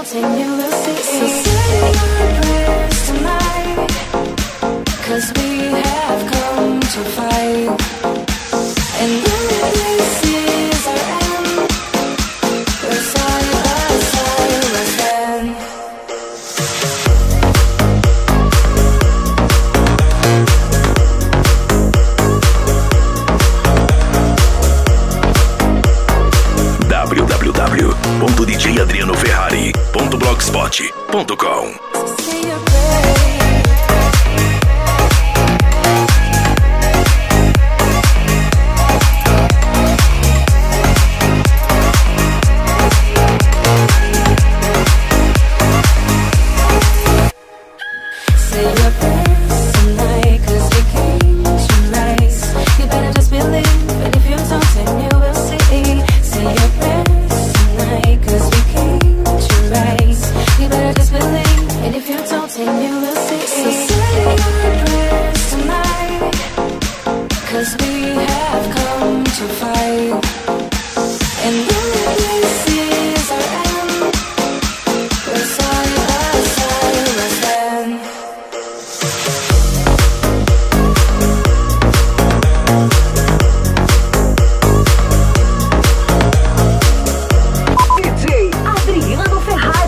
don't, then you will see. So say your prayers tonight, 'cause we have come to fight. And when this is our end, we're side by side, we'll stand. www.djadrianoferrari.blogspot.com.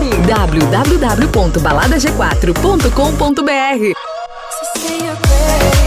www.baladag4.com.br.